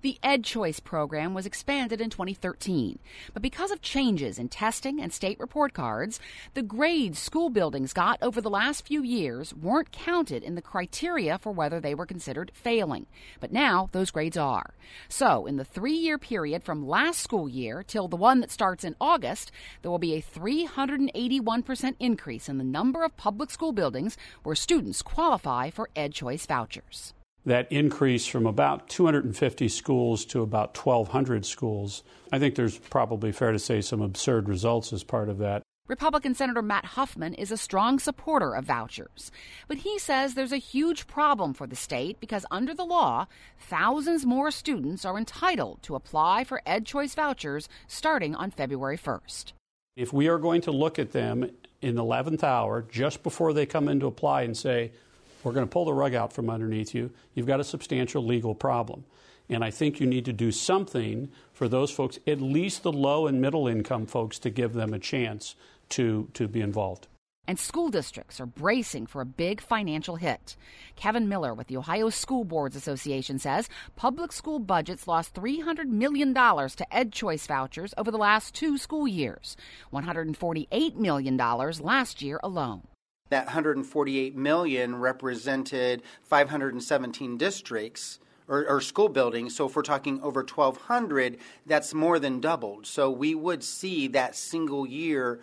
The EdChoice program was expanded in 2013, but because of changes in testing and state report cards, the grades school buildings got over the last few years weren't counted in the criteria for whether they were considered failing. But now those grades are. So in the 3-year period from last school year till the one that starts in August, there will be a 381% increase in the number of public school buildings where students qualify for EdChoice vouchers. That increase from about 250 schools to about 1,200 schools, I think there's probably fair to say some absurd results as part of that. Republican Senator Matt Huffman is a strong supporter of vouchers, but he says there's a huge problem for the state because under the law, thousands more students are entitled to apply for EdChoice vouchers starting on February 1st. If we are going to look at them in the 11th hour, just before they come in to apply and say, we're going to pull the rug out from underneath you, you've got a substantial legal problem. And I think you need to do something for those folks, at least the low and middle income folks, to give them a chance to be involved. And school districts are bracing for a big financial hit. Kevin Miller with the Ohio School Boards Association says public school budgets lost $300 million to EdChoice vouchers over the last 2 school years, $148 million last year alone. That $148 million represented 517 districts or school buildings. So if we're talking over 1,200, that's more than doubled. So we would see that single year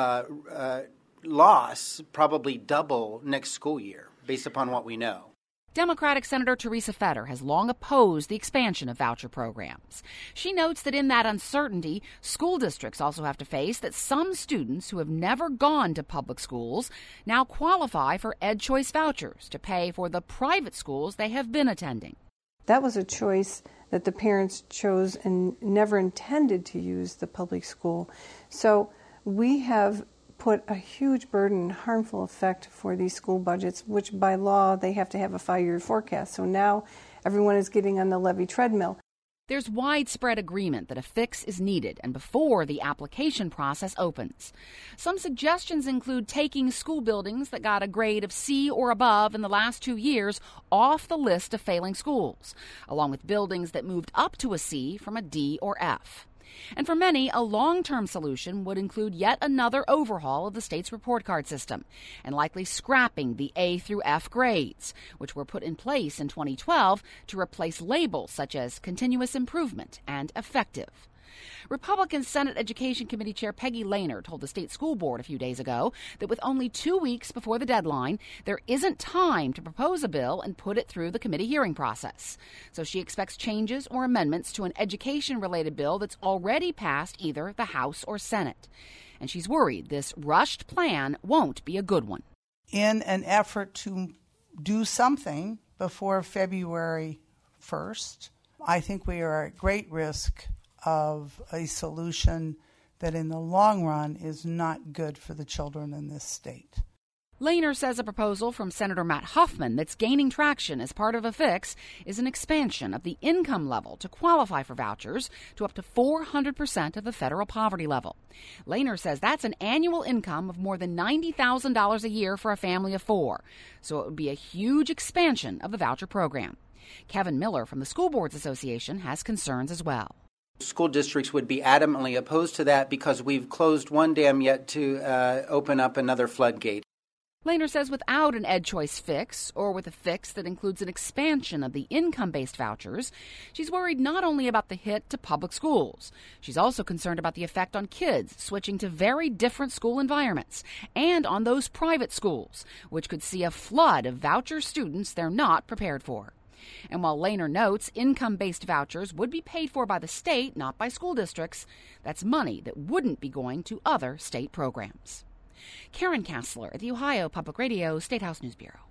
loss probably double next school year based upon what we know. Democratic Senator Teresa Fetter has long opposed the expansion of voucher programs. She notes that in that uncertainty, school districts also have to face that some students who have never gone to public schools now qualify for EdChoice vouchers to pay for the private schools they have been attending. That was a choice that the parents chose and never intended to use the public school. So we have put a huge burden, harmful effect for these school budgets, which by law they have to have a 5-year forecast. So now everyone is getting on the levy treadmill. There's widespread agreement that a fix is needed and before the application process opens. Some suggestions include taking school buildings that got a grade of C or above in the last 2 years off the list of failing schools, along with buildings that moved up to a C from a D or F. And for many, a long-term solution would include yet another overhaul of the state's report card system and likely scrapping the A through F grades, which were put in place in 2012 to replace labels such as continuous improvement and effective. Republican Senate Education Committee Chair Peggy Lehner told the state school board a few days ago that with only 2 weeks before the deadline, there isn't time to propose a bill and put it through the committee hearing process. So she expects changes or amendments to an education-related bill that's already passed either the House or Senate. And she's worried this rushed plan won't be a good one. In an effort to do something before February 1st, I think we are at great risk of a solution that in the long run is not good for the children in this state. Lehner says a proposal from Senator Matt Huffman that's gaining traction as part of a fix is an expansion of the income level to qualify for vouchers to up to 400% of the federal poverty level. Lehner says that's an annual income of more than $90,000 a year for a family of 4, so it would be a huge expansion of the voucher program. Kevin Miller from the School Boards Association has concerns as well. School districts would be adamantly opposed to that because we've closed one dam yet to open up another floodgate. Lehner says without an EdChoice fix, or with a fix that includes an expansion of the income-based vouchers, she's worried not only about the hit to public schools. She's also concerned about the effect on kids switching to very different school environments, and on those private schools, which could see a flood of voucher students they're not prepared for. And while Lehner notes income-based vouchers would be paid for by the state, not by school districts, that's money that wouldn't be going to other state programs. Karen Kassler at the Ohio Public Radio State House News Bureau.